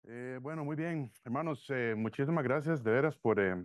Bueno, muy bien, hermanos, muchísimas gracias de veras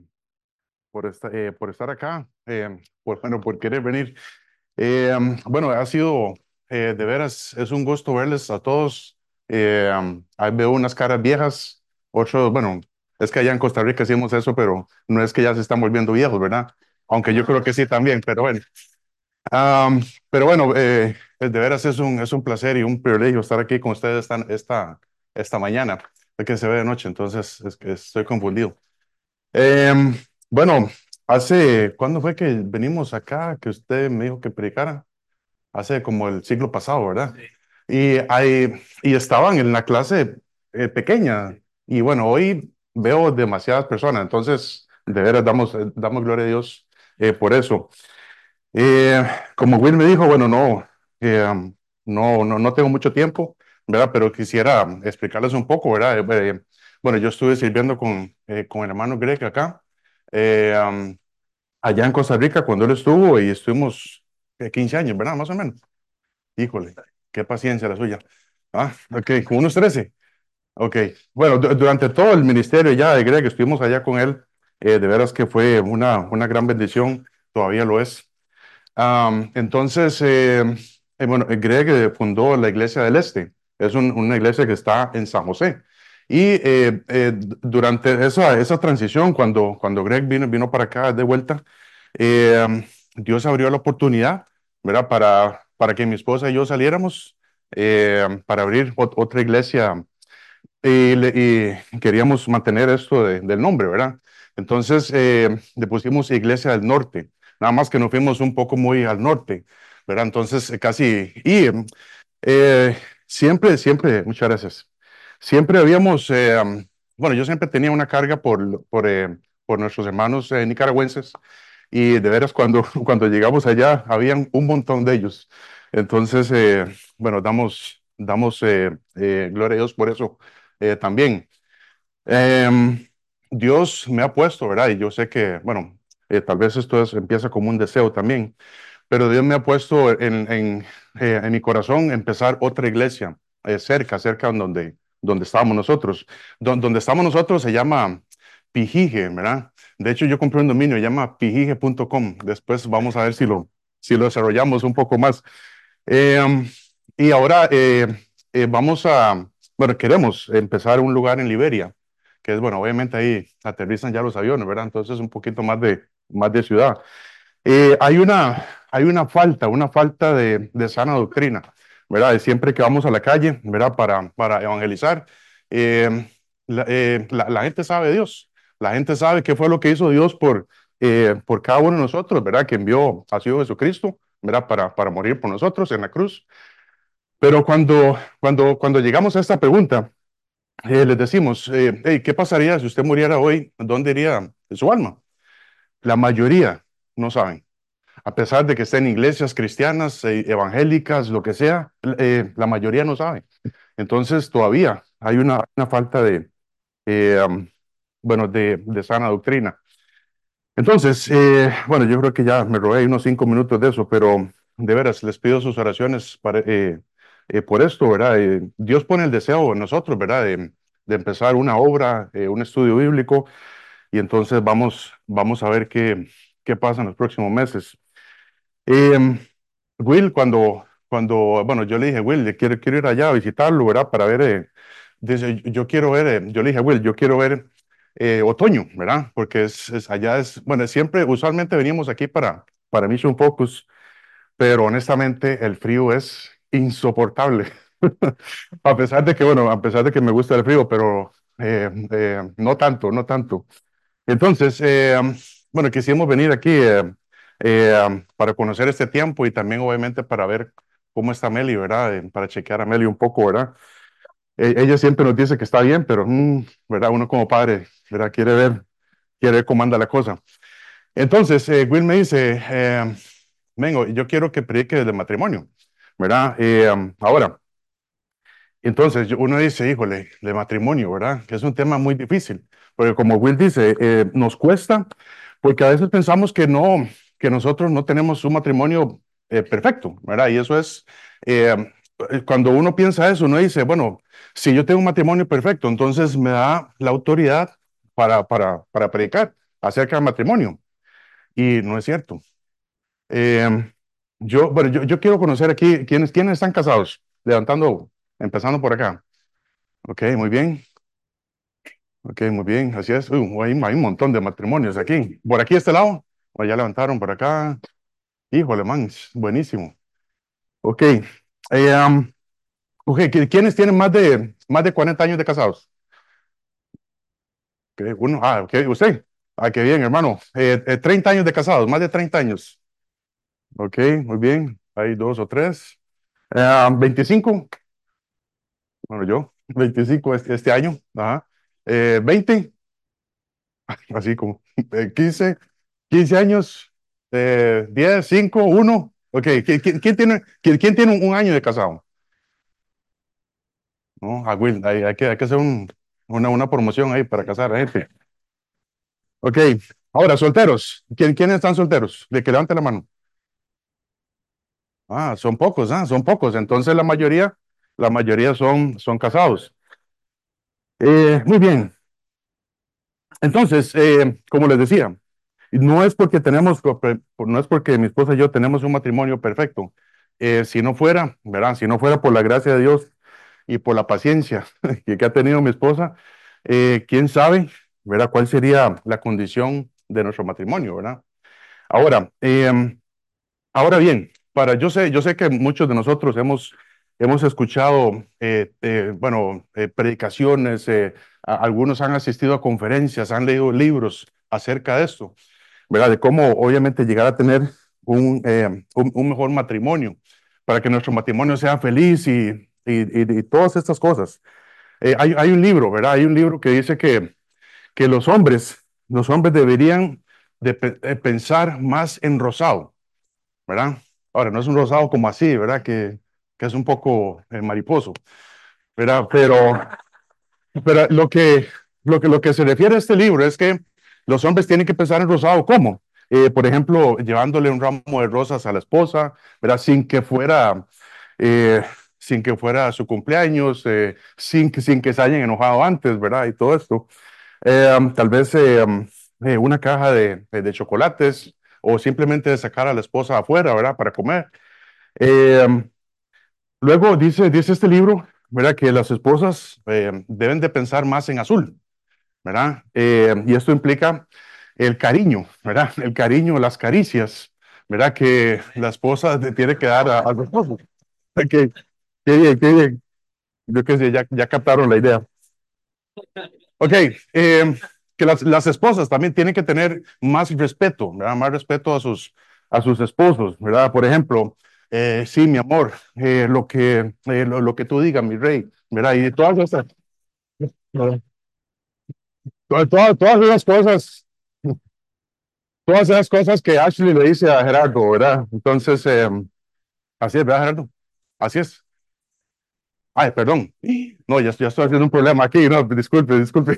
por estar acá, bueno, por querer venir. Bueno, ha sido de veras, es un gusto verles a todos. Ahí veo unas caras viejas, otros, bueno, es que allá en Costa Rica hacemos eso, pero no es que ya se están volviendo viejos, ¿verdad? Aunque yo creo que sí también, pero bueno. Pero bueno, de veras es un placer y un privilegio estar aquí con ustedes esta mañana. Es que se ve de noche, entonces es que estoy confundido. Em, bueno, ¿cuándo fue que venimos acá? Que usted me dijo que predicara. Hace como el siglo pasado, ¿verdad? Sí. Y estaban en la clase pequeña. Y bueno, hoy veo demasiadas personas, entonces de veras damos gloria a Dios por eso. Eh, Como Will me dijo, bueno, no tengo mucho tiempo, ¿verdad? Pero quisiera explicarles un poco, ¿verdad? Bueno, yo estuve sirviendo con el hermano Greg acá, eh, um, allá en Costa Rica, cuando él estuvo, y estuvimos 15 años, ¿verdad? Más o menos. Híjole, qué paciencia la suya. Ah, ok, con unos 13. Ok, bueno, durante todo el ministerio ya de Greg, estuvimos allá con él, de veras que fue una gran bendición, todavía lo es. Entonces, bueno, Greg fundó la Iglesia del Este. Es una iglesia que está en San José. Y durante esa transición, cuando Greg vino para acá de vuelta, Dios abrió la oportunidad, ¿verdad? Para que mi esposa y yo saliéramos para abrir otra iglesia y queríamos mantener esto del nombre, ¿verdad? Entonces le pusimos Iglesia del Norte, nada más que nos fuimos un poco muy al norte, ¿verdad? Entonces casi, eh, siempre, muchas gracias. Siempre habíamos, bueno, yo siempre tenía una carga por nuestros hermanos nicaragüenses y de veras cuando llegamos allá habían un montón de ellos. Entonces, bueno, damos gloria a Dios por eso también. Em, Dios me ha puesto, ¿verdad? Y yo sé que, bueno, tal vez empieza como un deseo también, pero Dios me ha puesto en mi corazón empezar otra iglesia cerca donde estábamos nosotros. Donde estamos nosotros se llama Pijije, ¿verdad? De hecho, yo compré un dominio, se llama pijije.com. Después vamos a ver si lo desarrollamos un poco más. Eh, y ahora bueno, queremos empezar un lugar en Liberia, que es, bueno, obviamente ahí aterrizan ya los aviones, ¿verdad? Entonces un poquito más de ciudad. Hay una falta de sana doctrina, ¿verdad? De siempre que vamos a la calle, ¿verdad? Para evangelizar, eh, la gente sabe de Dios, la gente sabe qué fue lo que hizo Dios por cada uno de nosotros, ¿verdad? Que envió a su Hijo Jesucristo, ¿verdad? Para morir por nosotros en la cruz. Pero cuando llegamos a esta pregunta, les decimos, hey, ¿qué pasaría si usted muriera hoy? ¿Dónde iría su alma? La mayoría no saben. A pesar de que estén en iglesias cristianas, evangélicas, lo que sea, la mayoría no sabe. Entonces todavía hay una falta bueno, de sana doctrina. Entonces, bueno, yo creo que ya me robé unos 5 minutos de eso, pero de veras les pido sus oraciones por esto, ¿verdad? Dios pone el deseo en nosotros, ¿verdad? De empezar una obra, un estudio bíblico, y entonces vamos a ver qué pasa en los próximos meses. Eh, Will, bueno, yo le dije, Will, quiero ir allá a visitarlo, ¿verdad? Para ver, dice, yo quiero ver, yo le dije, Will, yo quiero ver otoño, ¿verdad? Porque allá bueno, usualmente venimos aquí para Mission Focus, pero honestamente el frío es insoportable. A pesar de que me gusta el frío, pero no tanto, no tanto. Entonces, bueno, quisimos venir aquí para conocer este tiempo y también obviamente para ver cómo está Meli, ¿verdad? Para chequear a Meli un poco, ¿verdad? Ella siempre nos dice que está bien, pero, ¿verdad? Uno como padre, ¿verdad? Quiere ver cómo anda la cosa. Entonces, Will me dice, vengo, yo quiero que predique del matrimonio, ¿verdad? Ahora, entonces uno dice, híjole, de matrimonio, ¿verdad? Que es un tema muy difícil, porque como Will dice, nos cuesta, porque a veces pensamos que nosotros no tenemos un matrimonio perfecto, ¿verdad? Y eso es cuando uno piensa eso, uno dice, bueno, si yo tengo un matrimonio perfecto, entonces me da la autoridad para predicar acerca del matrimonio. Y no es cierto. Eh, bueno, yo quiero conocer aquí quiénes están casados, levantando, empezando por acá. Ok, muy bien. Ok, muy bien, así es. Hay un montón de matrimonios aquí. Por aquí, este lado. O ya levantaron por acá. Híjole, man, buenísimo. Ok. Ok, ¿quiénes tienen más de 40 años de casados? Uno, ok, usted. Ah, qué bien, hermano. 30 años de casados, más de 30 años. Ok, muy bien. Hay dos o tres. 25, bueno, yo, 25 este año. Ajá. 20, así como 15 años. 10, 5, 1. Ok, ¿quién tiene un año de casado? ¿No? Ah, Will, hay que hacer una promoción ahí para casar a gente. Ok, ahora, solteros. ¿Quiénes están solteros? De que levante la mano. Son pocos. Entonces la mayoría son casados. Muy bien. Entonces, como les decía, no es porque mi esposa y yo tenemos un matrimonio perfecto. Si no fuera, ¿verdad? Si no fuera por la gracia de Dios y por la paciencia que ha tenido mi esposa, quién sabe, ¿verdad? ¿Cuál sería la condición de nuestro matrimonio, ¿verdad? Ahora, ahora bien, yo sé que muchos de nosotros hemos escuchado, bueno, predicaciones, algunos han asistido a conferencias, han leído libros acerca de esto, ¿verdad? De cómo obviamente llegar a tener un mejor matrimonio, para que nuestro matrimonio sea feliz y todas estas cosas. Hay un libro, ¿verdad? Hay un libro que dice que los hombres deberían de pensar más en rosado, ¿verdad? Ahora, no es un rosado como así, ¿verdad? Que es un poco mariposo, ¿verdad? Pero lo que se refiere a este libro es que los hombres tienen que pensar en rosado, ¿cómo? Por ejemplo, llevándole un ramo de rosas a la esposa, ¿verdad? Eh, sin que fuera su cumpleaños, sin que se hayan enojado antes, ¿verdad? Y todo esto. Tal vez una caja de chocolates o simplemente sacar a la esposa afuera, ¿verdad? Para comer. Eh, Luego dice este libro, ¿verdad? Que las esposas deben de pensar más en azul, ¿verdad? Y esto implica el cariño, ¿verdad? El cariño, las caricias, ¿verdad? Que la esposa tiene que dar a su esposo. Ok, qué bien, qué bien. Yo que sé, ya captaron la idea. Ok, que las esposas también tienen que tener más respeto, ¿verdad? Más respeto a sus esposos, ¿verdad? Por ejemplo, sí, mi amor, lo que tú digas, mi rey, ¿verdad? Y todas esas cosas, todas esas cosas que Ashley le dice a Gerardo, ¿verdad? Entonces, así es, ¿verdad, Gerardo? Así es. Ay, perdón. No, ya estoy haciendo un problema aquí, no, disculpe, disculpe.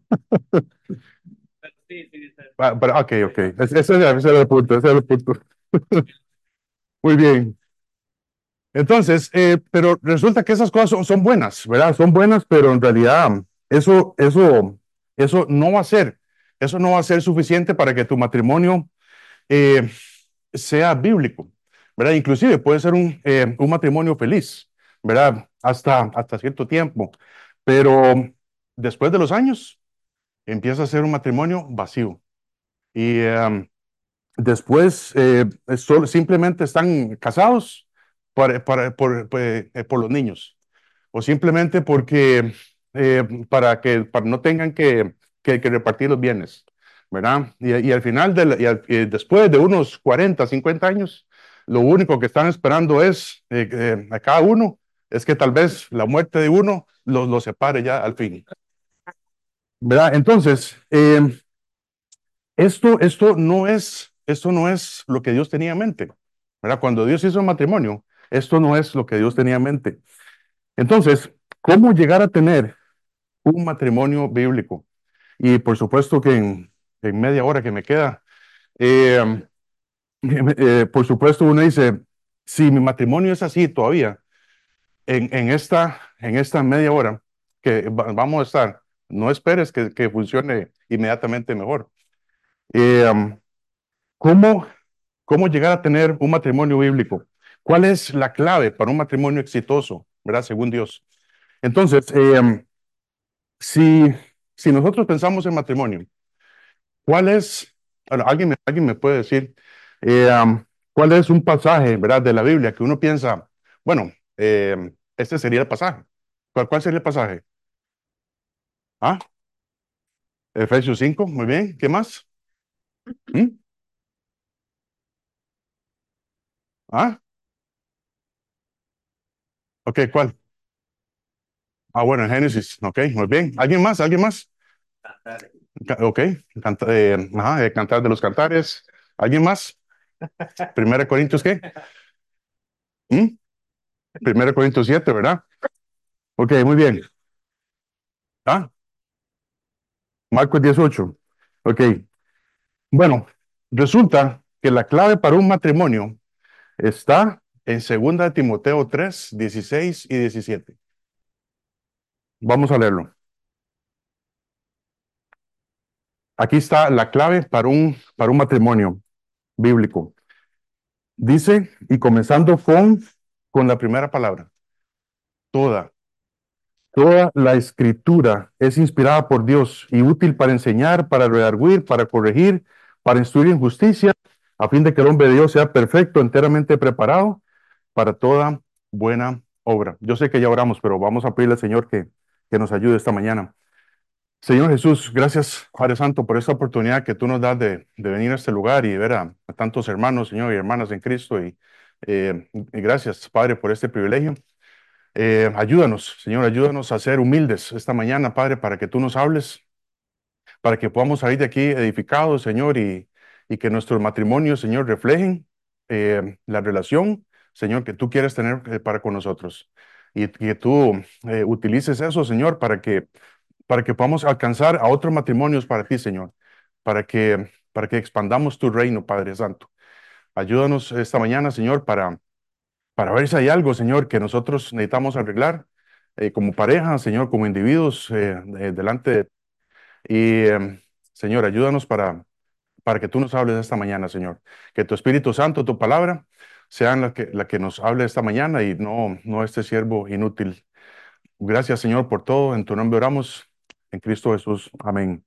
Ok, ok. Ese era el punto, ese era el punto. Muy bien. Entonces, pero resulta que esas cosas son buenas, ¿verdad? Son buenas, pero en realidad eso no va a ser suficiente para que tu matrimonio eh, sea bíblico, ¿verdad? Inclusive puede ser un matrimonio feliz, ¿verdad? Hasta cierto tiempo, pero después de los años empieza a ser un matrimonio vacío. Y después simplemente están casados por los niños, o simplemente para no tengan que repartir los bienes, ¿verdad? Y al final, y después de unos 40, 50 años, lo único que están esperando a cada uno es que tal vez la muerte de uno los separe ya al fin, ¿verdad? Entonces, esto no es lo que Dios tenía en mente, ¿verdad? Cuando Dios hizo el matrimonio, esto no es lo que Dios tenía en mente. Entonces, ¿cómo llegar a tener un matrimonio bíblico? Y por supuesto que en media hora que me queda, eh, por supuesto uno dice, si mi matrimonio es así todavía, en esta media hora que vamos a estar, no esperes que funcione inmediatamente mejor. Eh, um, ¿cómo, cómo llegar a tener un matrimonio bíblico? ¿Cuál es la clave para un matrimonio exitoso, verdad? Según Dios. Entonces, si, si nosotros pensamos en matrimonio, ¿cuál es, bueno, alguien me puede decir, cuál es un pasaje, verdad, de la Biblia que uno piensa, bueno, este sería el pasaje? ¿Cuál sería el pasaje? Ah, Efesios 5, muy bien. ¿Qué más? ¿Mm? Ah, ok, ¿cuál? Ah, bueno, en Génesis, ok, muy bien. ¿Alguien más? ¿Alguien más? Ok, Cantar de los Cantares. ¿Alguien más? Primera Corintios, ¿qué? ¿Mm? Primera Corintios 7, ¿verdad? Ok, muy bien. Ah, Marcos 18. Ok, bueno, resulta que la clave para un matrimonio está en 2 Timoteo 3, 16 y 17. Vamos a leerlo. Aquí está la clave para un matrimonio bíblico. Dice, y comenzando con la primera palabra, toda, toda la escritura es inspirada por Dios y útil para enseñar, para redarguir, para corregir, para instruir en justicia, a fin de que el hombre de Dios sea perfecto, enteramente preparado para toda buena obra. Yo sé que ya oramos, pero vamos a pedirle al Señor que nos ayude esta mañana. Señor Jesús, gracias, Padre Santo, por esta oportunidad que tú nos das de venir a este lugar y ver a tantos hermanos, Señor, y hermanas en Cristo. Y gracias, Padre, por este privilegio. Ayúdanos, Señor, ayúdanos a ser humildes esta mañana, Padre, para que tú nos hables, para que podamos salir de aquí edificados, Señor, y que nuestros matrimonios, Señor, reflejen la relación, Señor, que tú quieres tener para con nosotros. Y que tú utilices eso, Señor, para que podamos alcanzar a otros matrimonios para ti, Señor, para que expandamos tu reino, Padre Santo. Ayúdanos esta mañana, Señor, para ver si hay algo, Señor, que nosotros necesitamos arreglar como pareja, Señor, como individuos delante de. Señor, ayúdanos para que tú nos hables esta mañana, Señor. Que tu Espíritu Santo, tu palabra, sean la que nos hable esta mañana y no este siervo inútil. Gracias, Señor, por todo. En tu nombre oramos. En Cristo Jesús. Amén.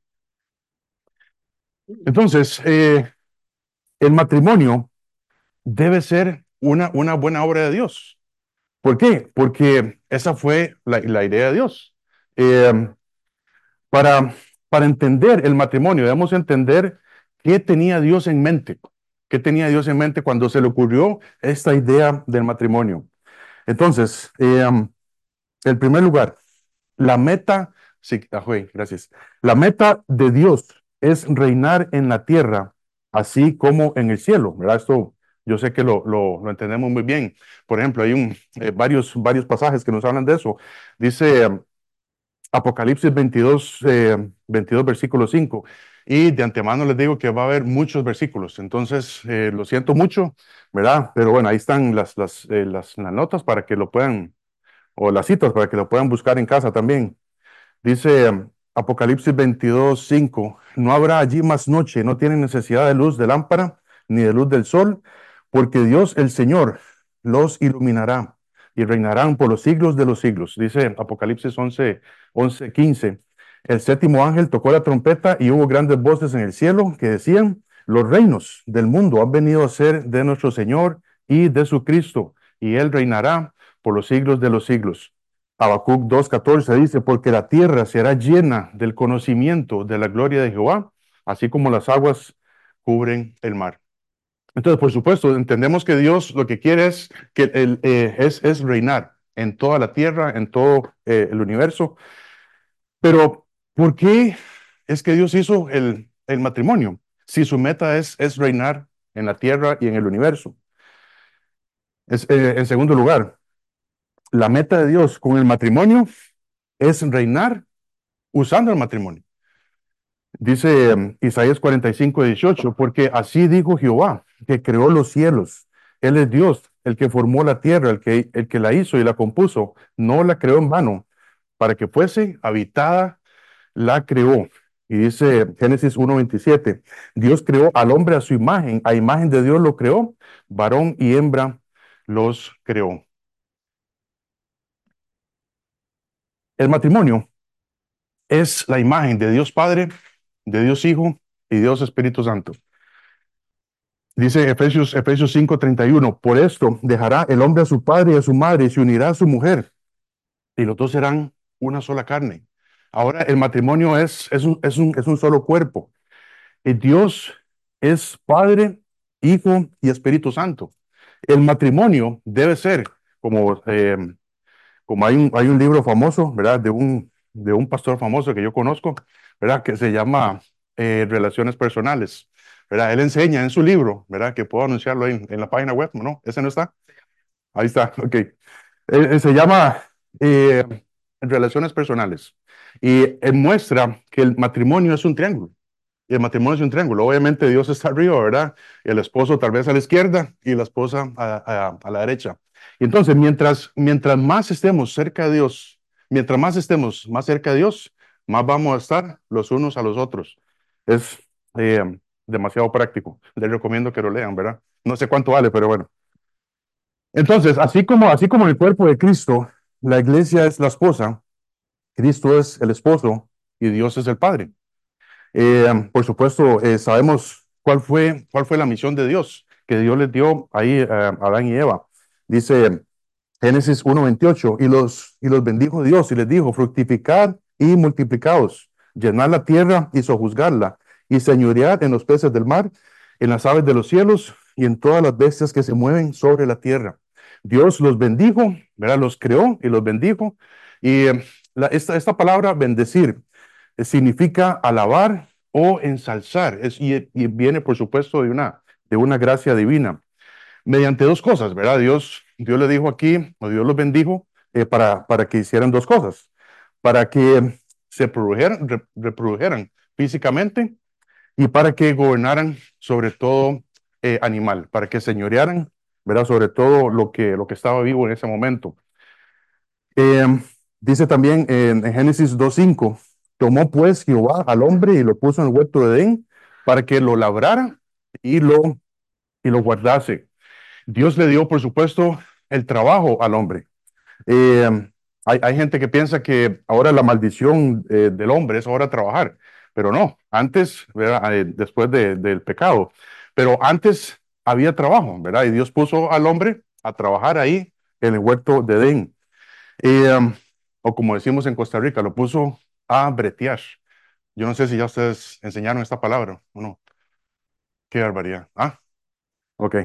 Entonces, el matrimonio debe ser una buena obra de Dios. ¿Por qué? Porque esa fue la idea de Dios. Eh, para, para entender el matrimonio, debemos entender qué tenía Dios en mente. ¿Qué tenía Dios en mente cuando se le ocurrió esta idea del matrimonio? Entonces, en primer lugar, la meta, sí, gracias. La meta de Dios es reinar en la tierra, así como en el cielo, ¿verdad? Esto yo sé que lo entendemos muy bien. Por ejemplo, hay varios pasajes que nos hablan de eso. Dice Apocalipsis 22, versículo 5. Y de antemano les digo que va a haber muchos versículos, entonces lo siento mucho, ¿verdad? Pero bueno, ahí están las notas para que lo puedan, o las citas para que lo puedan buscar en casa también. Dice Apocalipsis 22:5, no habrá allí más noche, no tienen necesidad de luz de lámpara ni de luz del sol, porque Dios el Señor los iluminará y reinarán por los siglos de los siglos. Dice Apocalipsis 11:15, el séptimo ángel tocó la trompeta y hubo grandes voces en el cielo que decían, los reinos del mundo han venido a ser de nuestro Señor y de su Cristo, y Él reinará por los siglos de los siglos. Habacuc 2:14 dice, porque la tierra será llena del conocimiento de la gloria de Jehová, así como las aguas cubren el mar. Entonces, por supuesto, entendemos que Dios lo que quiere es, es reinar en toda la tierra, en todo el universo. Pero, ¿por qué es que Dios hizo el matrimonio? Si su meta es reinar en la tierra y en el universo. En segundo lugar, la meta de Dios con el matrimonio es reinar usando el matrimonio. Dice Isaías 45:18, porque así dijo Jehová, que creó los cielos, Él es Dios, el que formó la tierra, el que la hizo y la compuso. No la creó en vano, para que fuese habitada, la creó. Y dice Génesis 1:27, Dios creó al hombre a imagen de Dios lo creó, varón y hembra los creó. El matrimonio es la imagen de Dios Padre, de Dios Hijo y Dios Espíritu Santo. Dice Efesios 5:31, por esto dejará el hombre a su padre y a su madre y se unirá a su mujer y los dos serán una sola carne. Ahora el matrimonio es un solo cuerpo. Y Dios es Padre, Hijo y Espíritu Santo. El matrimonio debe ser como hay un libro famoso, ¿verdad? De un pastor famoso que yo conozco, ¿verdad? Que se llama Relaciones Personales, ¿verdad? Él enseña en su libro, ¿verdad? Que puedo anunciarlo ahí en la página web, ¿no? ¿Ese no está? Ahí está, ok. Se llama eh, Relaciones Personales y muestra que el matrimonio es un triángulo. Y el matrimonio es un triángulo. Obviamente Dios está arriba, ¿verdad? El esposo tal vez a la izquierda y la esposa a la derecha. Y entonces, mientras más estemos cerca de Dios, mientras más estemos más cerca de Dios, más vamos a estar los unos a los otros. Es eh, demasiado práctico. Les recomiendo que lo lean, ¿verdad? No sé cuánto vale, pero bueno. Entonces, así como el cuerpo de Cristo, la iglesia es la esposa, Cristo es el esposo y Dios es el Padre. Por supuesto, sabemos cuál fue la misión de Dios, que Dios les dio ahí a Adán y Eva. Dice Génesis 1:28, y los bendijo Dios y les dijo, fructificad y multiplicaos, llenad la tierra y sojuzgarla, y señoread en los peces del mar, en las aves de los cielos y en todas las bestias que se mueven sobre la tierra. Dios los bendijo, ¿verdad? Los creó y los bendijo. Y esta palabra bendecir significa alabar o ensalzar, y viene por supuesto de una gracia divina mediante dos cosas, ¿verdad? Dios le dijo aquí, o Dios los bendijo para que hicieran dos cosas, para que se reprodujeran físicamente y para que gobernaran sobre todo animal, para que señorearan, ¿verdad? Sobre todo lo que estaba vivo en ese momento. Eh, Dice también en Génesis 2:5, tomó pues Jehová al hombre y lo puso en el huerto de Edén para que lo labrara y lo guardase. Dios le dio, por supuesto, el trabajo al hombre. Eh, hay gente que piensa que ahora la maldición del hombre es ahora trabajar, pero no, antes, ¿verdad? Después del pecado, pero antes había trabajo, ¿verdad? Y Dios puso al hombre a trabajar ahí en el huerto de Edén. Eh, o como decimos en Costa Rica, lo puso a bretear. Yo no sé si ya ustedes enseñaron esta palabra o no. Qué barbaridad. Ah, ok.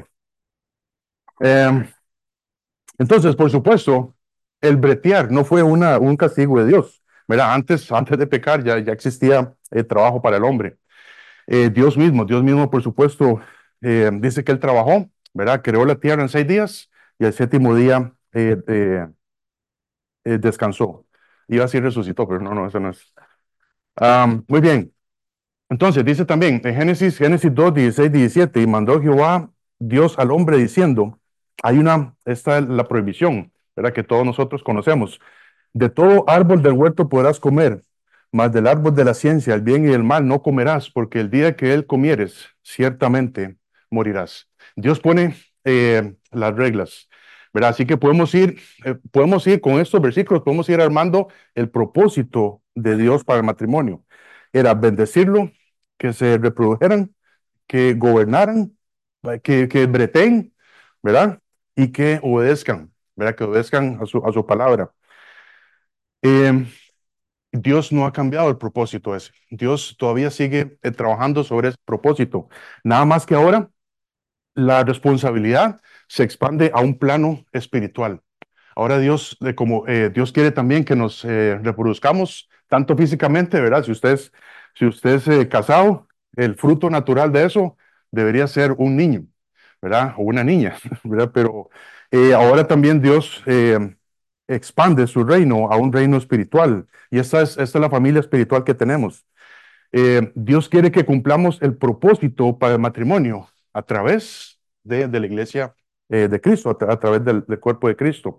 Eh, Entonces, por supuesto, el bretear no fue un castigo de Dios, ¿verdad? Antes de pecar ya existía trabajo para el hombre. Dios mismo, por supuesto, dice que él trabajó, ¿verdad? Creó la tierra en 6 días y el séptimo día descansó. Iba a decir resucitó, pero no, eso no es. Muy bien. Entonces, dice también en Génesis 2, 16, 17, y mandó Jehová Dios al hombre diciendo, esta es la prohibición, ¿verdad? Que todos nosotros conocemos. De todo árbol del huerto podrás comer, mas del árbol de la ciencia, el bien y el mal no comerás, porque el día que él comieres, ciertamente morirás. Dios pone las reglas, ¿verdad? Así que podemos ir con estos versículos, podemos ir armando el propósito de Dios para el matrimonio. Era bendecirlo, que se reprodujeran, que gobernaran, que breten, ¿verdad? Y que obedezcan, ¿verdad? Que obedezcan a su palabra. Eh, Dios no ha cambiado el propósito ese. Dios todavía sigue trabajando sobre ese propósito. Nada más que ahora la responsabilidad se expande a un plano espiritual. Ahora como Dios quiere también que nos reproduzcamos tanto físicamente, ¿verdad? Si usted es casado, el fruto natural de eso debería ser un niño, ¿verdad? O una niña, ¿verdad? Pero ahora también Dios expande su reino a un reino espiritual. Y esta es la familia espiritual que tenemos. Dios quiere que cumplamos el propósito para el matrimonio a través de la iglesia de Cristo, a través del cuerpo de Cristo.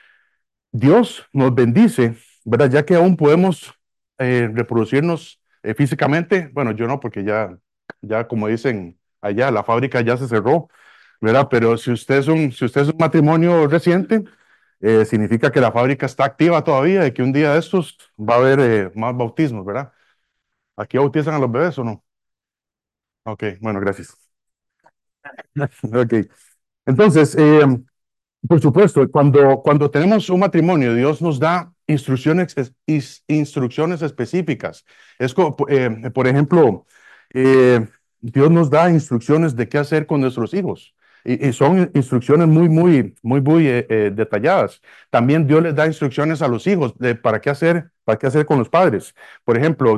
Dios nos bendice, ¿verdad? Ya que aún podemos reproducirnos físicamente. Bueno, yo no, porque ya como dicen allá, la fábrica ya se cerró, ¿verdad? Pero si usted es un matrimonio reciente, significa que la fábrica está activa todavía y que un día de estos va a haber más bautismos, ¿verdad? ¿Aquí bautizan a los bebés o no? Ok, bueno, gracias. Ok, entonces, por supuesto, cuando tenemos un matrimonio, Dios nos da instrucciones específicas. Es como, por ejemplo, eh, Dios nos da instrucciones de qué hacer con nuestros hijos. Y son instrucciones muy detalladas. También Dios les da instrucciones a los hijos de para qué hacer con los padres. Por ejemplo,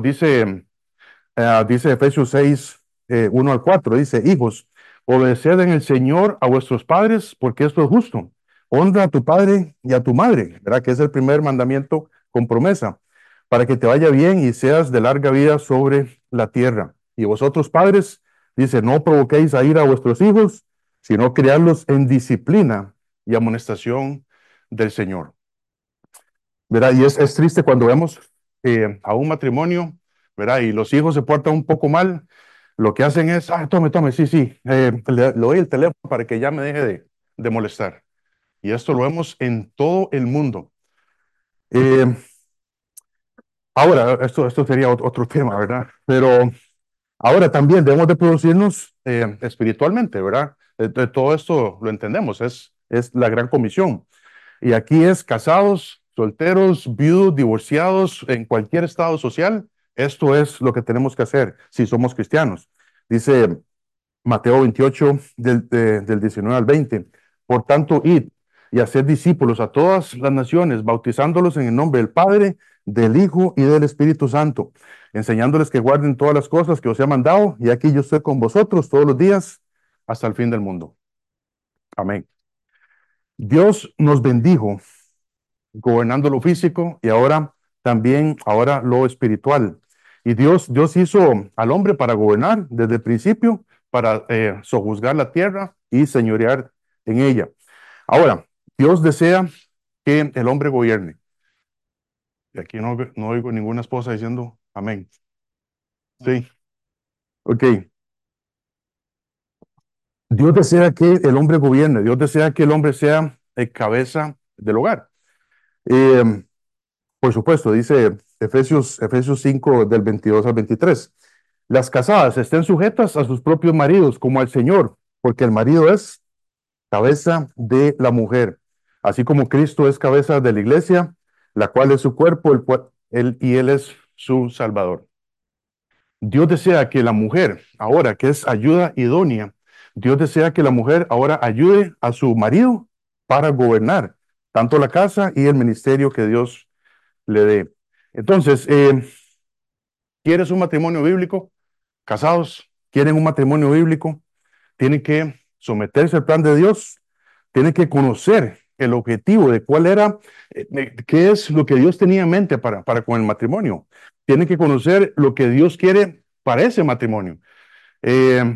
dice Efesios 6, 1 al 4, dice, hijos, obedeced en el Señor a vuestros padres, porque esto es justo. Honra a tu padre y a tu madre, ¿verdad? Que es el primer mandamiento con promesa, para que te vaya bien y seas de larga vida sobre la tierra. Y vosotros, padres, dice, no provoquéis a ir a vuestros hijos, sino criarlos en disciplina y amonestación del Señor. ¿Verdad? Y es triste cuando vemos a un matrimonio, ¿verdad? Y los hijos se portan un poco mal, lo que hacen es, tome, tome, sí, sí, le doy el teléfono para que ya me deje de molestar. Y esto lo vemos en todo el mundo. Eh, Ahora, esto sería otro tema, ¿verdad? Pero ahora también debemos de producirnos espiritualmente, ¿verdad? Todo esto lo entendemos, es la gran comisión. Y aquí es casados, solteros, viudos, divorciados, en cualquier estado social. Esto es lo que tenemos que hacer si somos cristianos. Dice Mateo 28, del 19 al 20. Por tanto, id y haced discípulos a todas las naciones, bautizándolos en el nombre del Padre, del Hijo y del Espíritu Santo, enseñándoles que guarden todas las cosas que os he mandado. Y aquí yo estoy con vosotros todos los días hasta el fin del mundo. Amén. Dios nos bendijo gobernando lo físico y ahora lo espiritual. Y Dios hizo al hombre para gobernar desde el principio, para sojuzgar la tierra y señorear en ella. Ahora, Dios desea que el hombre gobierne. Y aquí no oigo ninguna esposa diciendo amén. Sí, ok. Dios desea que el hombre gobierne, Dios desea que el hombre sea cabeza del hogar. Eh, Por supuesto, dice Efesios 5 del 22 al 23. Las casadas estén sujetas a sus propios maridos como al Señor, porque el marido es cabeza de la mujer, así como Cristo es cabeza de la iglesia, la cual es su cuerpo, él es su Salvador. Dios desea que la mujer, ahora que es ayuda idónea, Dios desea que la mujer ahora ayude a su marido para gobernar tanto la casa y el ministerio que Dios le dé. Entonces, ¿quieres un matrimonio bíblico? Casados, ¿quieren un matrimonio bíblico? Tienen que someterse al plan de Dios, tienen que conocer el objetivo de cuál era, qué es lo que Dios tenía en mente para con el matrimonio. Tienen que conocer lo que Dios quiere para ese matrimonio. Eh,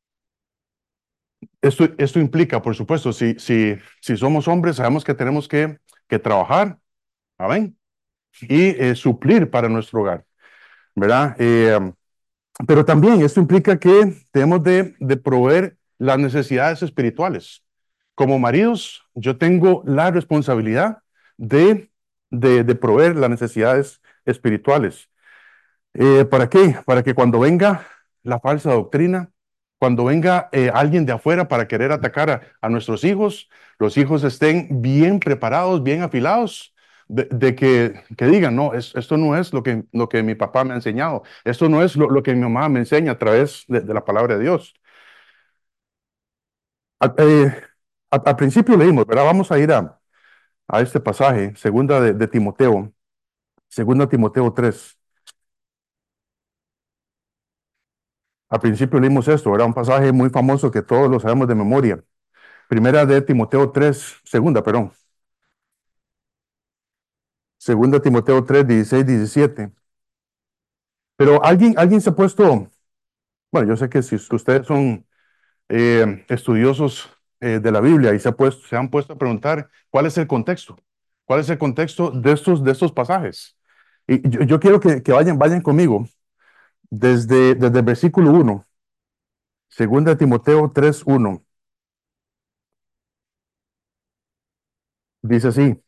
esto implica, por supuesto, si somos hombres, sabemos que tenemos que trabajar, amén, y suplir para nuestro hogar, ¿verdad? Pero también esto implica que tenemos de proveer las necesidades espirituales. Como maridos, yo tengo la responsabilidad de proveer las necesidades espirituales. ¿Para qué? Para que cuando venga la falsa doctrina, cuando venga alguien de afuera para querer atacar a nuestros hijos, los hijos estén bien preparados, bien afilados, de que digan, no, esto no es lo que mi papá me ha enseñado, esto no es lo que mi mamá me enseña a través de la palabra de Dios. Al al principio leímos, ¿verdad? Vamos a ir a este pasaje, segunda de Timoteo, segunda Timoteo 3. Al principio leímos esto, era un pasaje muy famoso que todos lo sabemos de memoria. Primera de Timoteo 3, segunda Timoteo 3, 16, 17. Pero alguien se ha puesto, bueno, yo sé que si ustedes son estudiosos de la Biblia y se han puesto a preguntar cuál es el contexto, cuál es el contexto de estos pasajes. Y yo quiero que vayan conmigo desde el versículo 1, segunda de Timoteo 3:1, dice así: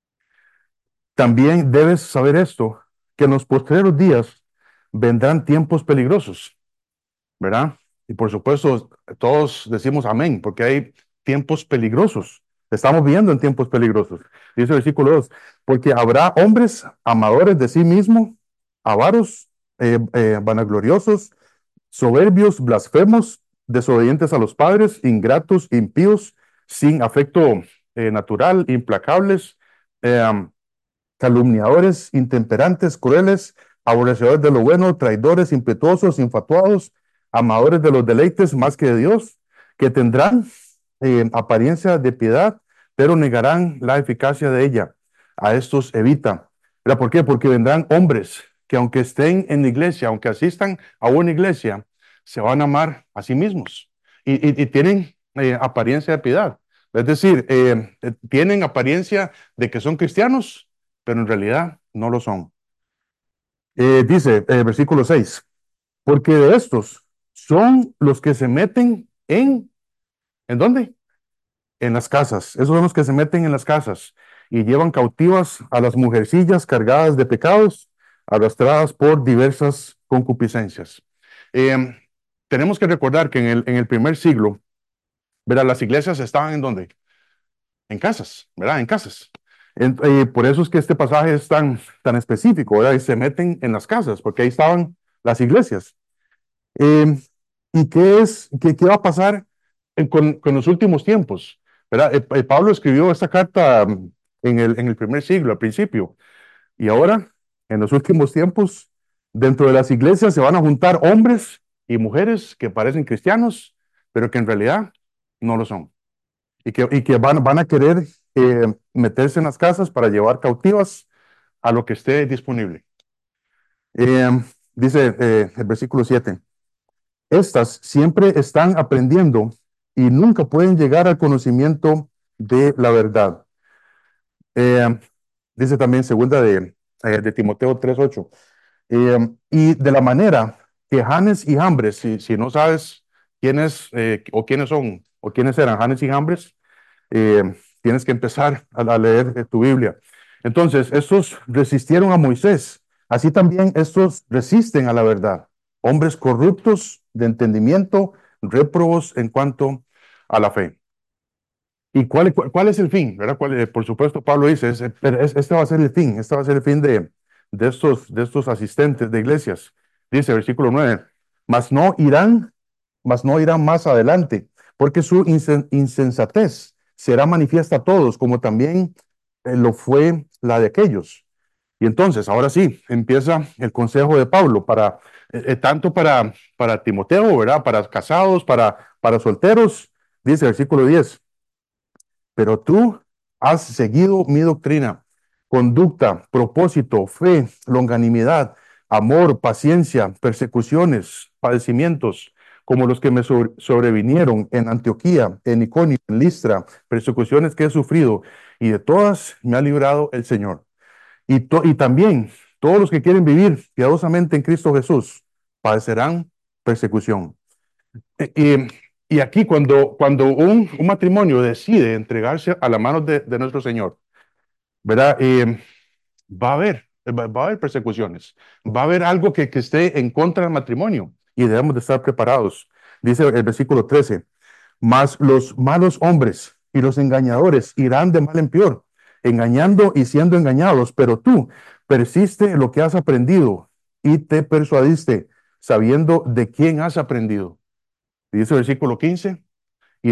también debes saber esto, que en los postreros días vendrán tiempos peligrosos, ¿verdad? Y por supuesto, todos decimos amén, porque hay tiempos peligrosos. Estamos viendo en tiempos peligrosos. Dice el versículo 2, porque habrá hombres amadores de sí mismos, avaros, vanagloriosos, soberbios, blasfemos, desobedientes a los padres, ingratos, impíos, sin afecto natural, implacables, eh, calumniadores, intemperantes, crueles, aborrecedores de lo bueno, traidores, impetuosos, infatuados, amadores de los deleites más que de Dios, que tendrán apariencia de piedad, pero negarán la eficacia de ella. A estos evita. ¿Verdad? ¿Por qué? Porque vendrán hombres que aunque estén en la iglesia, aunque asistan a una iglesia, se van a amar a sí mismos y tienen apariencia de piedad. Es decir, tienen apariencia de que son cristianos, pero en realidad no lo son. Dice, versículo 6, porque de estos son los que se meten ¿en dónde? En las casas. Esos son los que se meten en las casas y llevan cautivas a las mujercillas cargadas de pecados, arrastradas por diversas concupiscencias. Eh, tenemos que recordar que en el primer siglo, ¿verdad? Las iglesias estaban ¿en dónde? En casas, ¿verdad? En casas. Por eso es que este pasaje es tan específico, ¿verdad? Y se meten en las casas, porque ahí estaban las iglesias. Eh, ¿Y qué va a pasar con los últimos tiempos? ¿Verdad? Pablo escribió esta carta en el primer siglo, al principio, y ahora, en los últimos tiempos, dentro de las iglesias se van a juntar hombres y mujeres que parecen cristianos, pero que en realidad no lo son y que van a querer meterse en las casas para llevar cautivas a lo que esté disponible. Eh, dice el versículo 7, estas siempre están aprendiendo y nunca pueden llegar al conocimiento de la verdad. Eh, dice también segunda de Timoteo 3:8, y de la manera que Janes y Jambres, si no sabes quiénes o quiénes son o quiénes eran Janes y Jambres, eh, tienes que empezar a leer tu Biblia. Entonces, estos resistieron a Moisés, así también estos resisten a la verdad. Hombres corruptos de entendimiento, réprobos en cuanto a la fe. ¿Y cuál es el fin? ¿Verdad? Por supuesto, Pablo dice, este va a ser el fin, este va a ser el fin de estos asistentes de iglesias. Dice, versículo 9, mas no irán más adelante, porque su insensatez será manifiesta a todos, como también lo fue la de aquellos. Y entonces, ahora sí, empieza el consejo de Pablo tanto para Timoteo, ¿verdad? Para casados, para solteros. Dice el versículo 10, pero tú has seguido mi doctrina, conducta, propósito, fe, longanimidad, amor, paciencia, persecuciones, padecimientos, como los que me sobrevinieron en Antioquía, en Iconio, en Listra, persecuciones que he sufrido, y de todas me ha librado el Señor. Y también todos los que quieren vivir piadosamente en Cristo Jesús padecerán persecución. Y, y aquí cuando un matrimonio decide entregarse a las manos de nuestro Señor, ¿verdad? Va a haber persecuciones, va a haber algo que esté en contra del matrimonio y debemos de estar preparados. Dice el versículo 13, mas los malos hombres y los engañadores irán de mal en peor, engañando y siendo engañados, pero tú persiste en lo que has aprendido y te persuadiste, sabiendo de quién has aprendido. Dice el versículo 15, y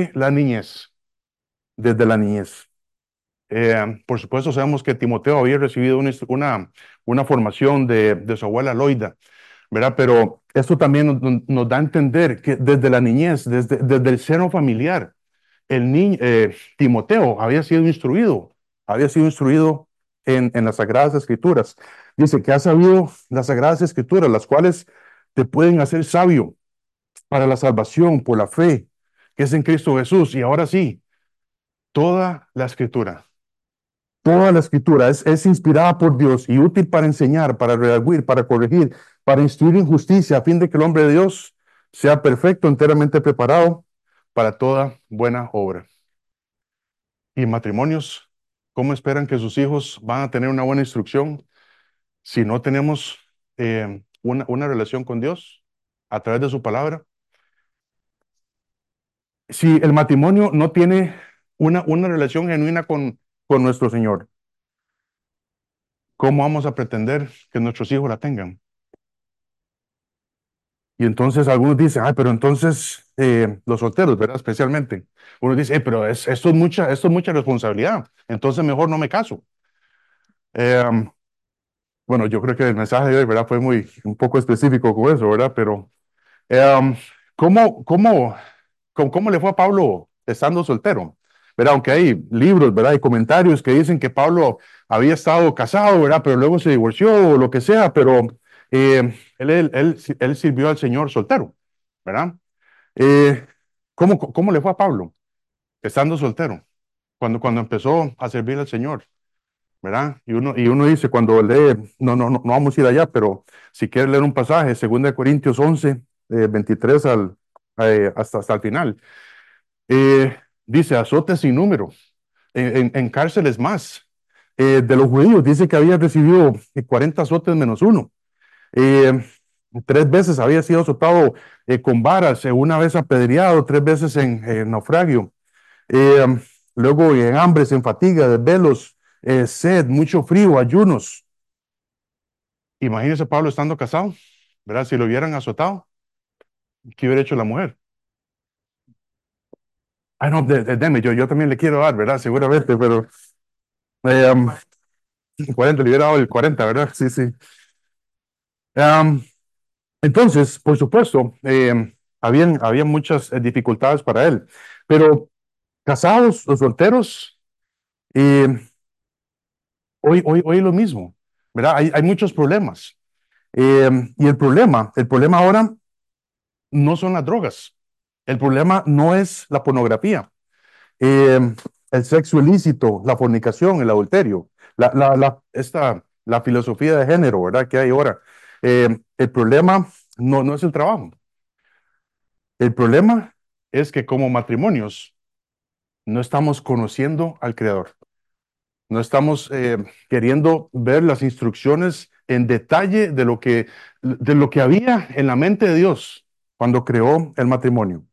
desde la niñez. Por supuesto, sabemos que Timoteo había recibido una formación de su abuela Loida, ¿verdad? Pero esto también nos da a entender que desde la niñez, desde el seno familiar, Timoteo había sido instruido en las Sagradas Escrituras. Dice que ha sabido las Sagradas Escrituras, las cuales te pueden hacer sabio para la salvación por la fe que es en Cristo Jesús. Y ahora sí, toda la escritura. Toda la escritura es inspirada por Dios y útil para enseñar, para redarguir, para corregir, para instruir en justicia, a fin de que el hombre de Dios sea perfecto, enteramente preparado para toda buena obra. Y matrimonios, ¿cómo esperan que sus hijos van a tener una buena instrucción si no tenemos una relación con Dios a través de su palabra? Si el matrimonio no tiene una relación genuina con nuestro Señor, ¿cómo vamos a pretender que nuestros hijos la tengan? Y entonces algunos dicen, ay, pero entonces los solteros, ¿verdad? Especialmente. Uno dice, pero esto es mucha responsabilidad, entonces mejor no me caso. Eh, bueno, yo creo que el mensaje de hoy, ¿verdad? Fue un poco específico con eso, ¿verdad? Pero, eh, ¿cómo, cómo, cómo le fue a Pablo estando soltero? ¿Verdad? Aunque hay libros, ¿verdad? Y comentarios que dicen que Pablo había estado casado, ¿verdad? Pero luego se divorció o lo que sea, pero él sirvió al Señor soltero, ¿verdad? Eh, cómo le fue a Pablo estando soltero? Cuando empezó a servir al Señor, ¿verdad? Y uno dice, cuando lee, no vamos a ir allá, pero si quieres leer un pasaje, 2 Corintios 11, 23 hasta el final, dice, azotes sin número, en cárceles más. De los judíos, dice que había recibido 40 azotes menos uno. Eh, 3 veces había sido azotado con varas, una vez apedreado, 3 veces en naufragio. Eh, luego en hambres, en fatiga, desvelos, sed, mucho frío, ayunos. Imagínese Pablo estando casado, ¿verdad? Si lo hubieran azotado, ¿qué hubiera hecho la mujer? Ah, no, deme, yo también le quiero dar, ¿verdad? Seguramente, pero eh, um, 40, le hubiera dado el 40, ¿verdad? Sí, sí. Um, entonces, por supuesto, había muchas dificultades para él, pero casados o solteros, eh, hoy lo mismo, ¿verdad? Hay muchos problemas. Y el problema ahora no son las drogas. El problema no es la pornografía, eh, el sexo ilícito, la fornicación, el adulterio, la filosofía de género, ¿verdad? Que hay ahora. El problema no es el trabajo. El problema es que como matrimonios no estamos conociendo al Creador. No estamos queriendo ver las instrucciones en detalle de lo que había en la mente de Dios cuando creó el matrimonio.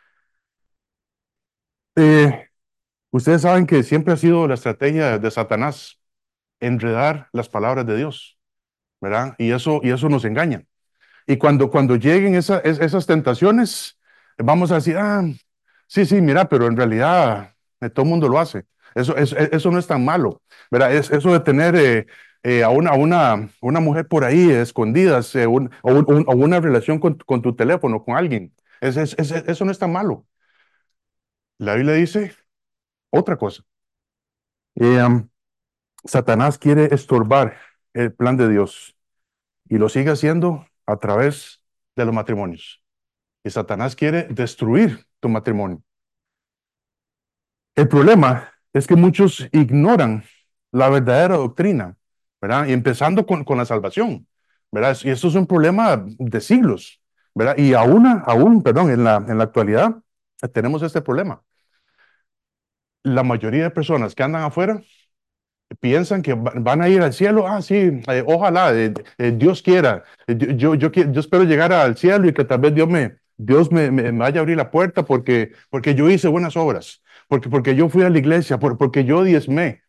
Eh, Ustedes saben que siempre ha sido la estrategia de Satanás enredar las palabras de Dios, ¿verdad? Y eso nos engaña. Y cuando lleguen esas tentaciones, vamos a decir, sí, sí, mira, pero en realidad todo el mundo lo hace. Eso no es tan malo, ¿verdad? Eso de tener a una mujer por ahí escondidas, o una relación con tu teléfono, con alguien, eso no es tan malo. La Biblia dice otra cosa. Eh, um, Satanás quiere estorbar el plan de Dios y lo sigue haciendo a través de los matrimonios. Y Satanás quiere destruir tu matrimonio. El problema es que muchos ignoran la verdadera doctrina, ¿verdad? Y empezando con la salvación, ¿verdad? Y esto es un problema de siglos, ¿verdad? Y perdón, en la actualidad tenemos este problema. La mayoría de personas que andan afuera piensan que van a ir al cielo. Ah, sí, ojalá, Dios quiera. Yo espero llegar al cielo y que tal vez Dios me vaya a abrir la puerta porque yo hice buenas obras, porque yo fui a la iglesia, porque yo diezmé.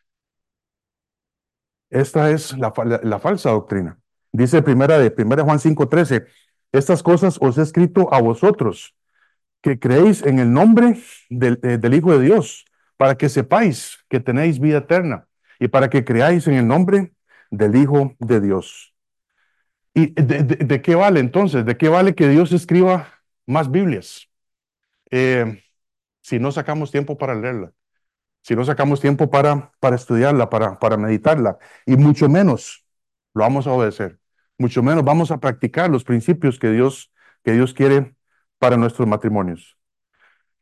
Esta es la falsa doctrina. Dice primera Juan 5:13, estas cosas os he escrito a vosotros, que creéis en el nombre del Hijo de Dios, para que sepáis que tenéis vida eterna y para que creáis en el nombre del Hijo de Dios. ¿Y de qué vale entonces? ¿De qué vale que Dios escriba más Biblias eh, si no sacamos tiempo para leerla? Si no sacamos tiempo para estudiarla, para meditarla, y mucho menos lo vamos a obedecer, mucho menos vamos a practicar los principios que Dios quiere para nuestros matrimonios.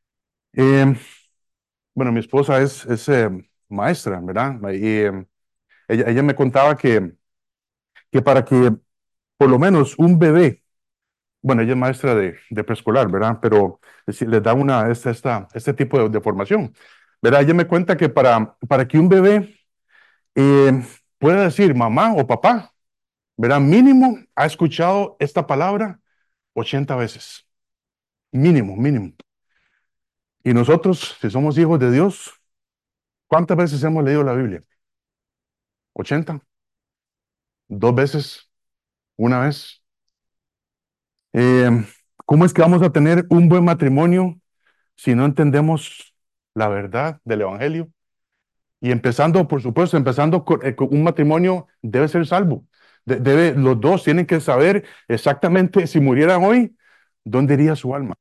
Eh, bueno, mi esposa es maestra, ¿verdad? Y ella me contaba que para que por lo menos un bebé, bueno, ella es maestra de preescolar, ¿verdad? Pero si les da este tipo de formación, ¿verdad? Ella me cuenta que para que un bebé eh, pueda decir mamá o papá, ¿verdad? Mínimo ha escuchado esta palabra 80 veces. Mínimo, mínimo. Y nosotros, si somos hijos de Dios, ¿cuántas veces hemos leído la Biblia? 80, dos veces, una vez. Eh, ¿Cómo es que vamos a tener un buen matrimonio si no entendemos la verdad del Evangelio? Y empezando, por supuesto, empezando con un matrimonio debe ser salvo. Los dos tienen que saber exactamente si murieran hoy, ¿dónde iría su alma?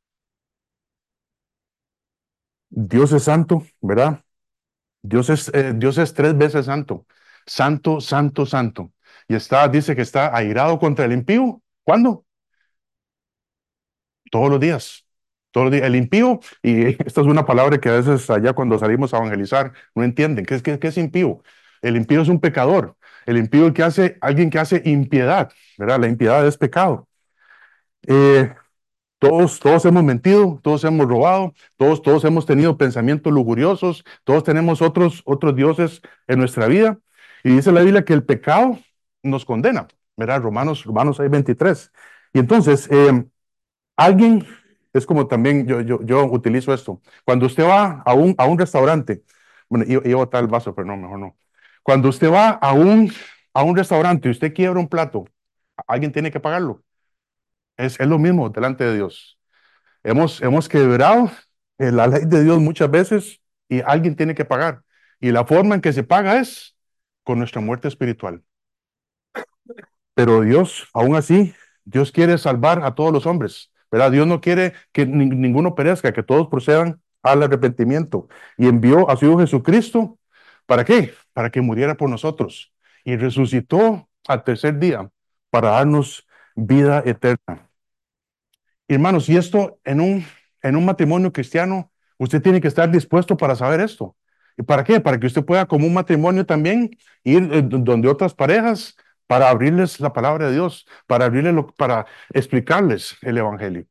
Dios es santo, ¿verdad? Dios es tres veces santo. Santo, santo, santo. Y dice que está airado contra el impío. ¿Cuándo? Todos los días. Todos los días. El impío, y esta es una palabra que a veces allá cuando salimos a evangelizar no entienden. ¿Qué es impío? El impío es un pecador. El impío es alguien que hace impiedad, ¿verdad? La impiedad es pecado. Eh, todos hemos mentido, todos hemos robado, todos hemos tenido pensamientos lujuriosos, todos tenemos otros dioses en nuestra vida. Y dice la Biblia que el pecado nos condena, ¿verdad? Romanos 6:23. Y entonces, alguien, es como también yo utilizo esto. Cuando usted va a un restaurante, bueno, iba a botar el vaso, pero no, mejor no. Cuando usted va a un restaurante y usted quiebra un plato, alguien tiene que pagarlo. Es lo mismo delante de Dios. Hemos quebrado la ley de Dios muchas veces y alguien tiene que pagar. Y la forma en que se paga es con nuestra muerte espiritual. Pero Dios, aún así, Dios quiere salvar a todos los hombres, ¿verdad? Dios no quiere que ninguno perezca, que todos procedan al arrepentimiento. Y envió a su Hijo Jesucristo, ¿para qué? Para que muriera por nosotros. Y resucitó al tercer día para darnos vida eterna. Hermanos, y esto en un matrimonio cristiano, usted tiene que estar dispuesto para saber esto. ¿Y para qué? Para que usted pueda, como un matrimonio también, ir donde otras parejas para abrirles la palabra de Dios, para explicarles el Evangelio.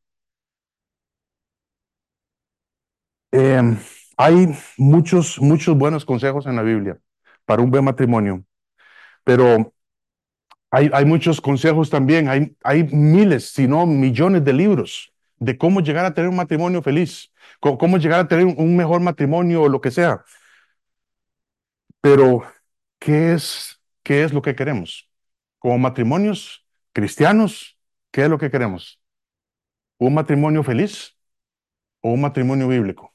Eh, Hay muchos, muchos buenos consejos en la Biblia para un buen matrimonio, pero hay muchos consejos también, hay miles, si no millones de libros de cómo llegar a tener un matrimonio feliz, cómo llegar a tener un mejor matrimonio o lo que sea. Pero, ¿qué es lo que queremos? Como matrimonios cristianos, ¿qué es lo que queremos? ¿Un matrimonio feliz o un matrimonio bíblico?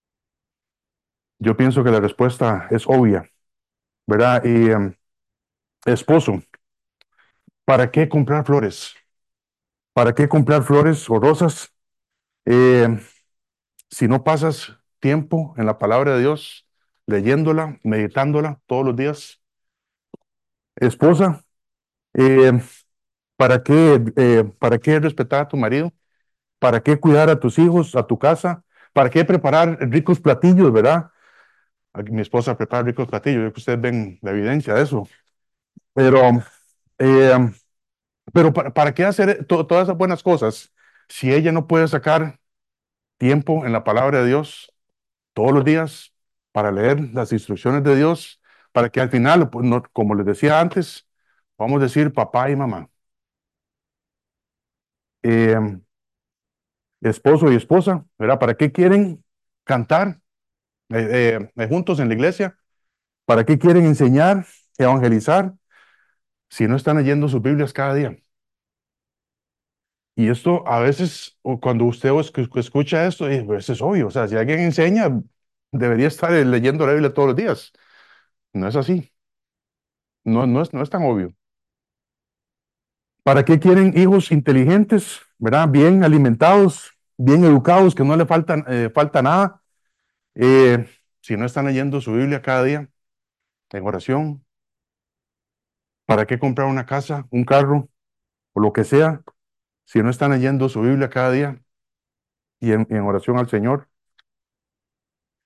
Yo pienso que la respuesta es obvia, ¿verdad? Y esposo, ¿para qué comprar flores? ¿Para qué comprar flores o rosas? Eh, si no pasas tiempo en la palabra de Dios, leyéndola, meditándola todos los días, esposa, eh, ¿para qué respetar a tu marido? ¿Para qué cuidar a tus hijos, a tu casa? ¿Para qué preparar ricos platillos, verdad? Aquí mi esposa prepara ricos platillos, yo creo que ustedes ven la evidencia de eso. Pero, eh, pero ¿para qué hacer todas esas buenas cosas si ella no puede sacar tiempo en la palabra de Dios todos los días para leer las instrucciones de Dios, para que al final, pues, como les decía antes, vamos a decir papá y mamá, eh, esposo y esposa, ¿verdad? ¿Para qué quieren cantar juntos en la iglesia? ¿Para qué quieren enseñar, evangelizar, si no están leyendo sus Biblias cada día? Y esto a veces, o cuando usted escucha esto, pues es obvio, o sea, si alguien enseña, debería estar leyendo la Biblia todos los días. No es así, no es tan obvio. ¿Para qué quieren hijos inteligentes, verdad? Bien alimentados, bien educados, que no le falta nada, eh, si no están leyendo su Biblia cada día en oración? ¿Para qué comprar una casa, un carro o lo que sea, si no están leyendo su Biblia cada día y en oración al Señor?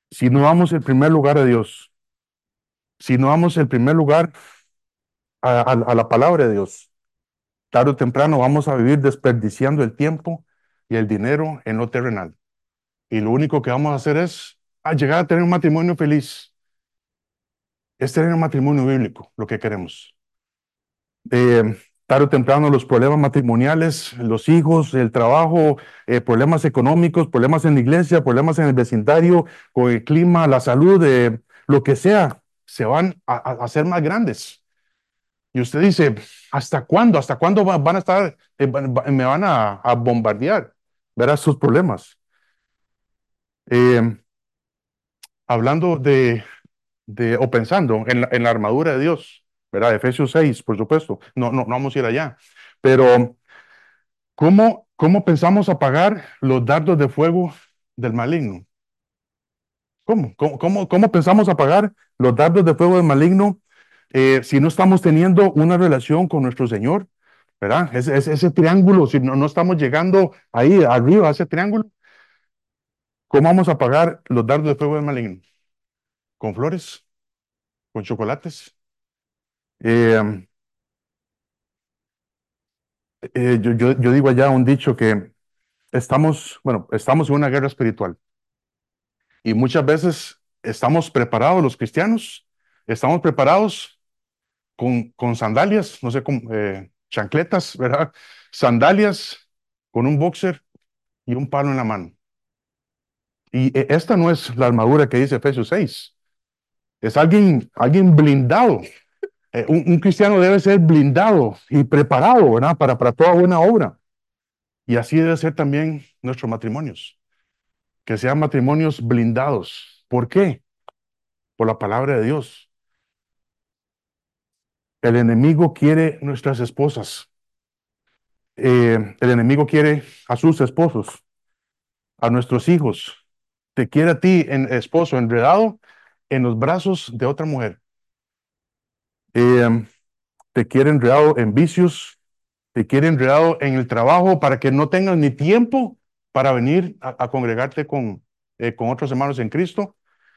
Si no damos el primer lugar a Dios, si no damos el primer lugar a la palabra de Dios, tarde o temprano vamos a vivir desperdiciando el tiempo y el dinero en lo terrenal. Y lo único que vamos a hacer es llegar a tener un matrimonio feliz. Es tener un matrimonio bíblico, lo que queremos. Eh, Tarde o temprano los problemas matrimoniales, los hijos, el trabajo, problemas económicos, problemas en la iglesia, problemas en el vecindario, con el clima, la salud, lo que sea, se van a hacer más grandes. Y usted dice, ¿hasta cuándo? ¿Hasta cuándo van a estar, me van a bombardear? Verás sus problemas. Eh, Hablando o pensando en la armadura de Dios, ¿verdad? Efesios 6, por supuesto. No vamos a ir allá. Pero, ¿cómo pensamos apagar los dardos de fuego del maligno? ¿Cómo pensamos apagar los dardos de fuego del maligno si no estamos teniendo una relación con nuestro Señor? ¿Verdad? Ese triángulo, si no estamos llegando ahí arriba a ese triángulo, ¿cómo vamos a apagar los dardos de fuego del maligno? ¿Con flores? ¿Con chocolates? Eh, yo digo allá un dicho que estamos en una guerra espiritual y muchas veces estamos preparados los cristianos, estamos preparados con sandalias, no sé, con chancletas, ¿verdad? Sandalias, con un boxer y un palo en la mano. Y esta no es la armadura que dice Efesios 6. Es alguien blindado. Un cristiano debe ser blindado y preparado, ¿verdad? Para toda buena obra. Y así debe ser también nuestros matrimonios. Que sean matrimonios blindados. ¿Por qué? Por la palabra de Dios. El enemigo quiere nuestras esposas. El enemigo quiere a sus esposos, a nuestros hijos. Te quiere a ti, esposo, enredado en los brazos de otra mujer. Eh, Te quiere enredado en vicios, te quiere enredado en el trabajo para que no tengas ni tiempo para venir a congregarte con otros hermanos en Cristo.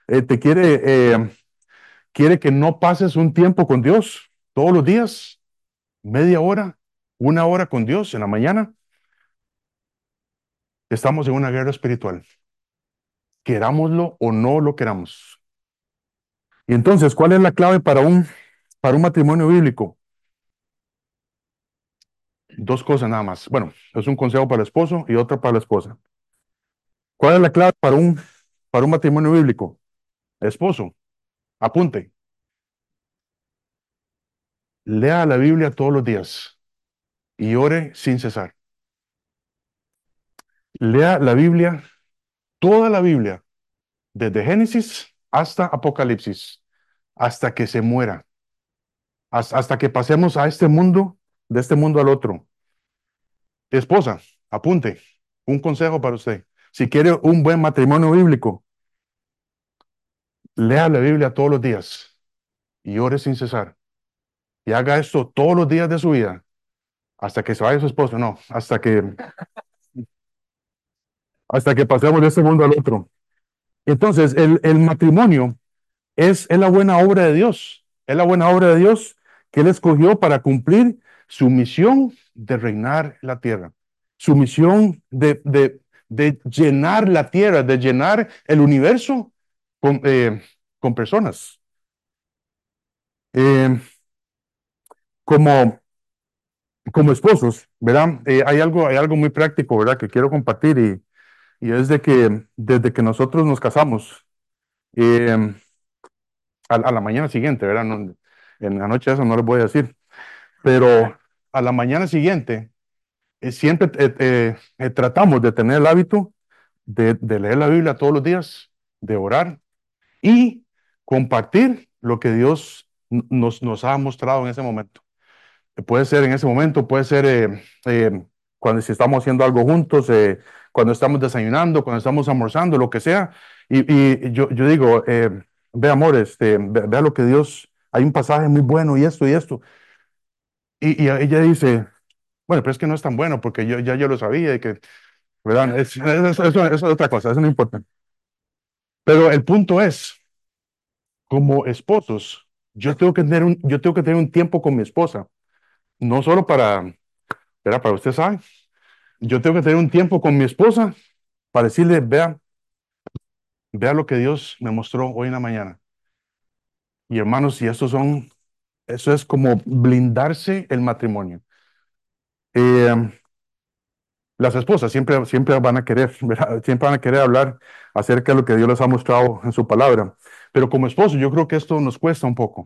Quiere que no pases un tiempo con Dios todos los días, media hora, una hora con Dios en la mañana. Estamos en una guerra espiritual, querámoslo o no lo queramos. Y entonces, ¿cuál es la clave para un matrimonio bíblico? Dos cosas nada más. Bueno, es un consejo para el esposo y otro para la esposa. ¿Cuál es la clave para un matrimonio bíblico? Esposo, apunte, lea la Biblia todos los días y ore sin cesar. Lea la Biblia, toda la Biblia, desde Génesis hasta Apocalipsis, hasta que se muera, hasta que pasemos a este mundo, de este mundo al otro. Esposa, apunte, un consejo para usted. Si quiere un buen matrimonio bíblico, lea la Biblia todos los días y ore sin cesar. Y haga esto todos los días de su vida, hasta que se vaya su esposo, no, hasta que pasemos de este mundo al otro. Entonces, el matrimonio es la buena obra de Dios, es la buena obra de Dios que Él escogió para cumplir su misión de reinar la tierra, su misión de llenar la tierra, de llenar el universo con personas. Eh, como, como esposos, ¿verdad? Hay algo muy práctico, ¿verdad? Que quiero compartir y es de que desde que nosotros nos casamos, eh, a la mañana siguiente, ¿verdad? En la noche eso no les voy a decir, pero a la mañana siguiente siempre tratamos de tener el hábito de leer la Biblia todos los días, de orar y compartir lo que Dios nos ha mostrado en ese momento. Puede ser en ese momento, puede ser cuando si estamos haciendo algo juntos, cuando estamos desayunando, cuando estamos almorzando, lo que sea. Y yo digo, ve amor, vea lo que Dios, hay un pasaje muy bueno y esto y esto. Y ella dice, bueno, pero es que no es tan bueno porque yo lo sabía y que, ¿verdad? Eso es otra cosa, eso no importa. Pero el punto es, como esposos, yo tengo que tener un tiempo con mi esposa, no solo para, ¿verdad? Para usted sabe, yo tengo que tener un tiempo con mi esposa para decirle, vea lo que Dios me mostró hoy en la mañana. Y hermanos, y eso es como blindarse el matrimonio. Eh, las esposas siempre van a querer, ¿verdad? Siempre van a querer hablar acerca de lo que Dios les ha mostrado en su palabra. Pero como esposo, yo creo que esto nos cuesta un poco.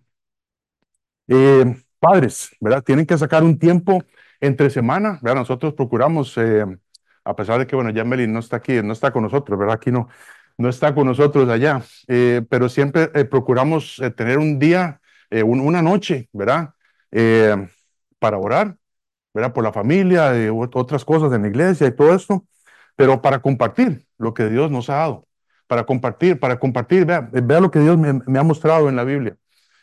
Padres, ¿verdad? Tienen que sacar un tiempo entre semana, ¿verdad? Nosotros procuramos, a pesar de que, bueno, ya Meli no está aquí, no está con nosotros, ¿verdad? Aquí no está con nosotros allá, pero siempre procuramos tener un día, una noche, ¿verdad? Eh, para orar, ¿verdad? Por la familia, otras cosas en la iglesia y todo esto, pero para compartir lo que Dios nos ha dado, para compartir, vea lo que Dios me ha mostrado en la Biblia.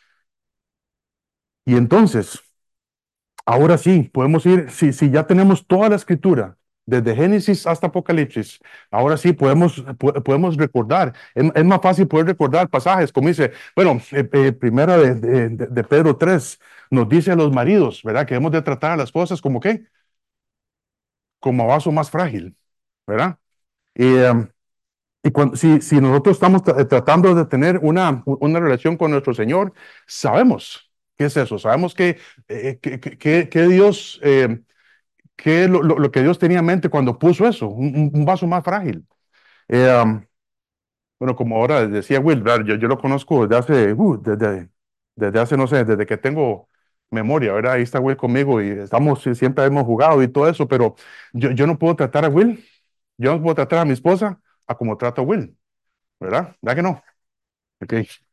Y entonces, ahora sí, podemos ir, si ya tenemos toda la escritura, desde Génesis hasta Apocalipsis, ahora sí podemos recordar, es más fácil poder recordar pasajes, como dice, bueno, primera de Pedro 3 nos dice a los maridos, ¿verdad? Que hemos de tratar a las cosas como qué, como a vaso más frágil, ¿verdad? Y, si nosotros estamos tratando de tener una relación con nuestro Señor, sabemos qué es eso, sabemos que Dios... ¿qué es lo que Dios tenía en mente cuando puso eso? Un vaso más frágil. Eh, um, bueno, como ahora decía Will, ¿verdad? Yo lo conozco desde hace, no sé, desde que tengo memoria, ¿verdad? Ahí está Will conmigo y siempre hemos jugado y todo eso, pero yo no puedo tratar a Will, yo no puedo tratar a mi esposa a como trato a Will, ¿verdad? ¿Verdad que no? Ok.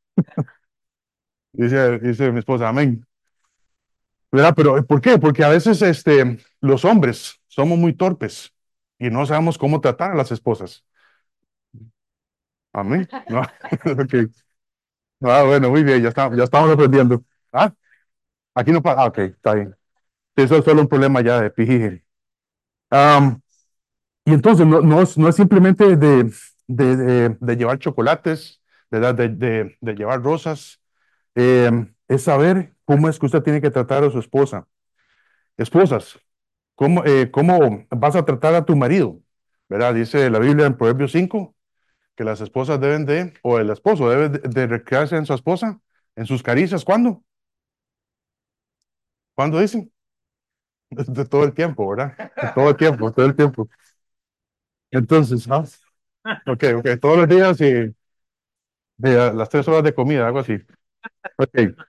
Dice mi esposa, amén. ¿Verdad? Pero ¿por qué? Porque a veces los hombres somos muy torpes y no sabemos cómo tratar a las esposas. Amén. No. Ok. Ah, bueno, muy bien, ya estamos aprendiendo. Ah, aquí no pasa. Ah, ok, está bien. Eso es solo un problema ya de pijín. Am, y entonces no es simplemente de llevar chocolates, ¿verdad? De llevar rosas. Es saber cómo es que usted tiene que tratar a su esposa. Esposas, cómo vas a tratar a tu marido? ¿Verdad? Dice la Biblia en Proverbios 5 que las esposas o el esposo debe de recrearse en su esposa, en sus caricias. ¿Cuándo? ¿Cuándo dicen? De todo el tiempo, ¿verdad? De todo el tiempo, todo el tiempo. Entonces, ok, todos los días y de las 3 horas de comida, algo así. Ok,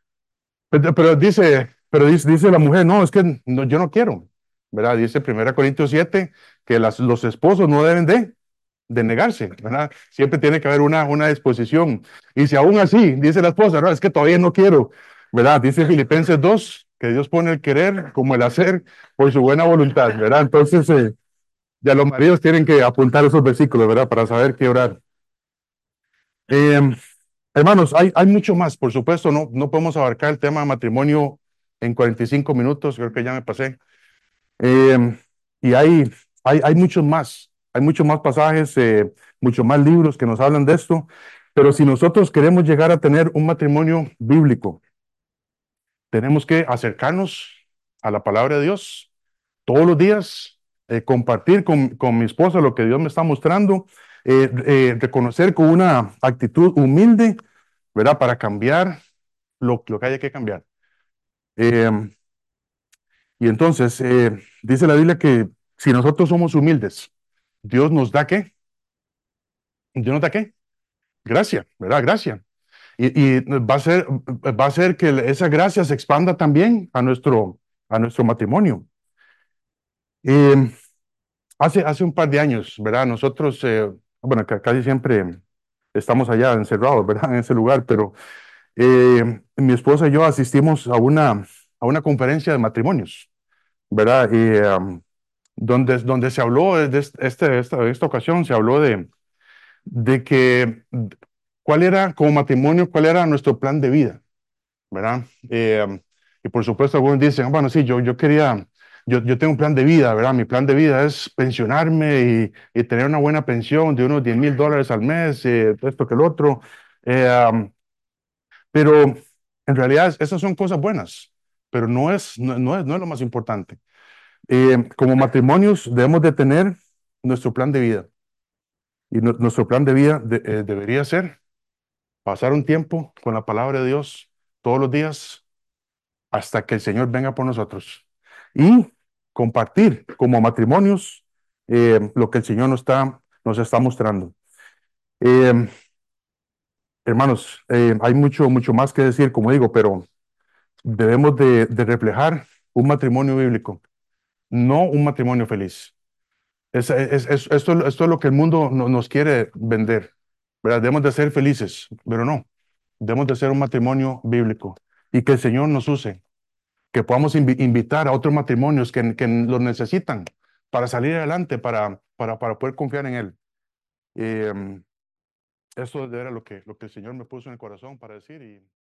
dice la mujer, no, es que yo no quiero, ¿verdad? Dice 1 Corintios 7 que los esposos no deben de negarse, ¿verdad? Siempre tiene que haber una disposición. Y si aún así, dice la esposa, no, es que todavía no quiero, ¿verdad? Dice Filipenses 2 que Dios pone el querer como el hacer por su buena voluntad, ¿verdad? Entonces, ya los maridos tienen que apuntar esos versículos, ¿verdad? Para saber qué orar. Eh, hermanos, hay mucho más, por supuesto, no podemos abarcar el tema de matrimonio en 45 minutos, creo que ya me pasé. Eh, y hay muchos más pasajes, muchos más libros que nos hablan de esto, pero si nosotros queremos llegar a tener un matrimonio bíblico, tenemos que acercarnos a la palabra de Dios todos los días, compartir con mi esposa lo que Dios me está mostrando, reconocer con una actitud humilde, ¿verdad? Para cambiar lo que haya que cambiar. Eh, y entonces, dice la Biblia que si nosotros somos humildes, Dios nos da ¿qué? Dios nos da ¿qué? Gracia, ¿verdad? Gracia. Y va a ser que esa gracia se expanda también a nuestro matrimonio. Eh, hace un par de años, ¿verdad? Nosotros, bueno, casi siempre estamos allá encerrados, ¿verdad? En ese lugar, pero mi esposa y yo asistimos a una conferencia de matrimonios, ¿verdad? Y donde se habló esta ocasión, se habló de que cuál era, como matrimonio, cuál era nuestro plan de vida, ¿verdad? Y por supuesto, algunos dicen, bueno, sí, yo quería yo tengo un plan de vida, ¿verdad? Mi plan de vida es pensionarme y tener una buena pensión de unos $10,000 al mes, esto que el otro. Eh, um, pero en realidad esas son cosas buenas, pero no es lo más importante. Como matrimonios debemos de tener nuestro plan de vida. Y nuestro plan de vida debería ser pasar un tiempo con la palabra de Dios todos los días hasta que el Señor venga por nosotros. Y compartir como matrimonios lo que el Señor nos está mostrando. Eh, Hermanos, hay mucho, mucho más que decir, como digo, pero debemos de reflejar un matrimonio bíblico, no un matrimonio feliz. Esto es lo que el mundo nos quiere vender, ¿verdad? Debemos de ser felices, pero no. Debemos de ser un matrimonio bíblico y que el Señor nos use, que podamos invitar a otros matrimonios que lo necesitan para salir adelante, para poder confiar en Él. Eh, Eso era lo que el Señor me puso en el corazón para decir.